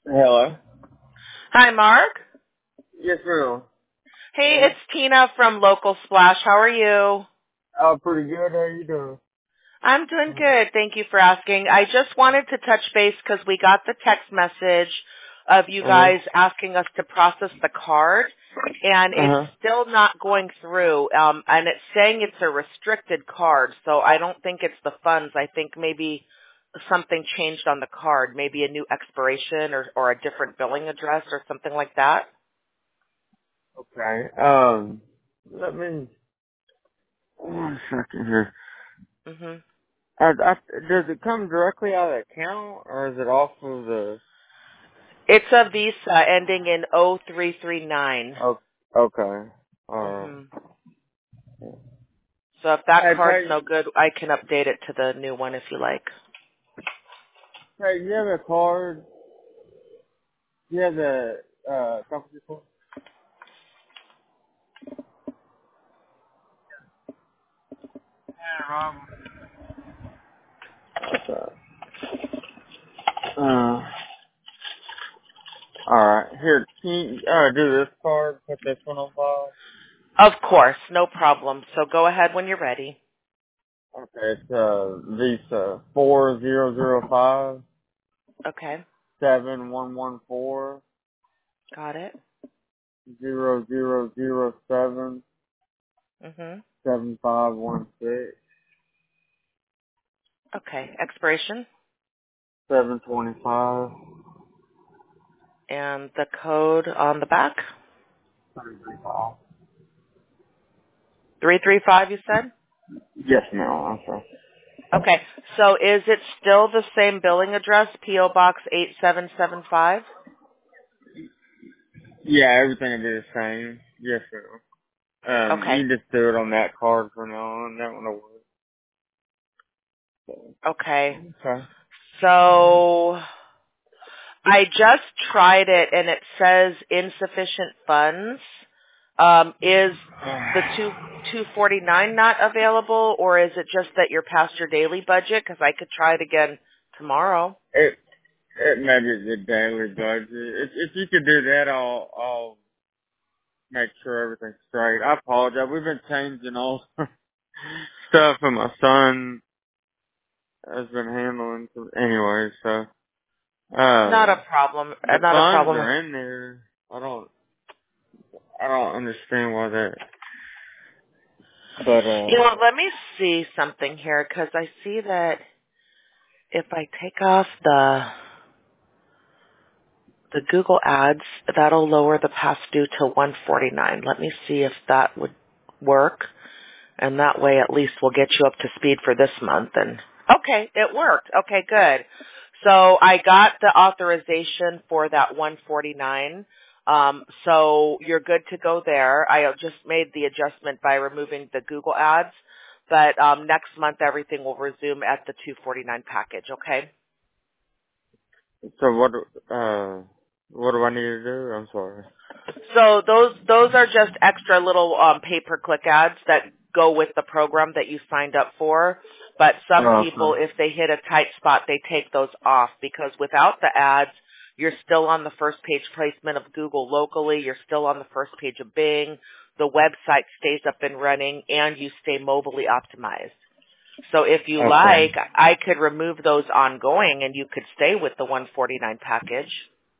Hello. Hi, Mark. Yes, ma'am. Hey, it's Tina from Local Splash. How are you? Oh, pretty good. How you doing? I'm doing good. Thank you for asking. I just wanted to touch base because we got the text message of you Uh guys asking us to process the card, and it's huh. still not going through. And it's saying it's a restricted card, so I don't think it's the funds. I think maybe something changed on the card, maybe a new expiration or a different billing address or something like that. Okay. Let me 1 second here. hmm Does it come directly out of the account, or is it off of the? It's a Visa ending in 0339. Oh, okay. Alright. hmm So if that card's Hey, no good, I can update it to the new one if you like. you have a card? You have the company card? Yeah, Rob. Okay. Alright. Here, can you do this card? Put this one on file. Of course, no problem. So go ahead when you're ready. Okay, it's Visa 4005 Okay, 7114 got it. 0007 hmm 7516 Okay, expiration 725. and the code on the back. 335 you said? Yes, ma'am. I'm sorry. Okay, so is it still the same billing address, P.O. Box 8775? Yeah, everything will be the same. Yes, ma'am. Okay, You just do it on that card from now on. That one will work. okay. Okay. So I just tried it and it says insufficient funds. Is the 249 not available, or is it just that you're past your daily budget? Because I could try it again tomorrow. It maybe the daily budget. If you could do that, I'll make sure everything's straight. I apologize. We've been changing all stuff, and my son has been handling. Anyway, so Not a problem. the Not a funds problem. are in there. I don't understand why that. But You know, what, let me see something here because I see that if I take off the Google ads, that'll lower the past due to 149. Let me see if that would work. And that way at least we'll get you up to speed for this month. And okay, it worked. Okay, good. So I got the authorization for that 149. So you're good to go there. I just made the adjustment by removing the Google ads. But next month everything will resume at the 249 package, okay? so what do I need to do? I'm sorry. So those are just extra little pay-per-click ads that go with the program that you signed up for. But some people, Okay. if they hit a tight spot, they take those off because without the ads, you're still on the first page placement of Google locally. You're still on the first page of Bing. The website stays up and running, and you stay mobilely optimized. So if you Okay. like, I could remove those ongoing, and you could stay with the 149 package.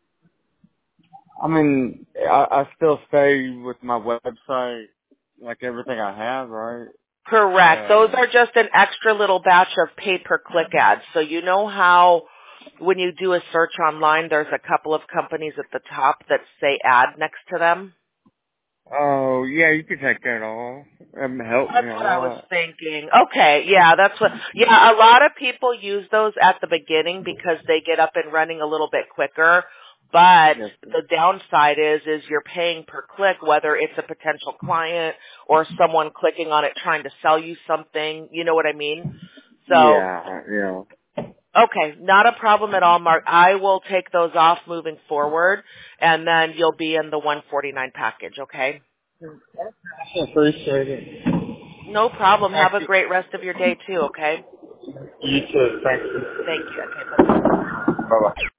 I mean, I still stay with my website, like everything I have, right? Correct. Those are just an extra little batch of pay-per-click ads. So you know how when you do a search online, there's a couple of companies at the top that say ad next to them? Oh, yeah, you could take that off. That helped me That's a what I was lot. thinking. Okay, yeah, a lot of people use those at the beginning because they get up and running a little bit quicker. But Yes. the downside is you're paying per click, whether it's a potential client or someone clicking on it trying to sell you something. You know what I mean? So, Yeah. okay, not a problem at all, Mark. I will take those off moving forward, and then you'll be in the 149 package, okay? I appreciate it. No problem. Thank Have a you. great rest of your day, too, okay? You too. Thank you. Thank you. Okay, bye-bye. Bye bye.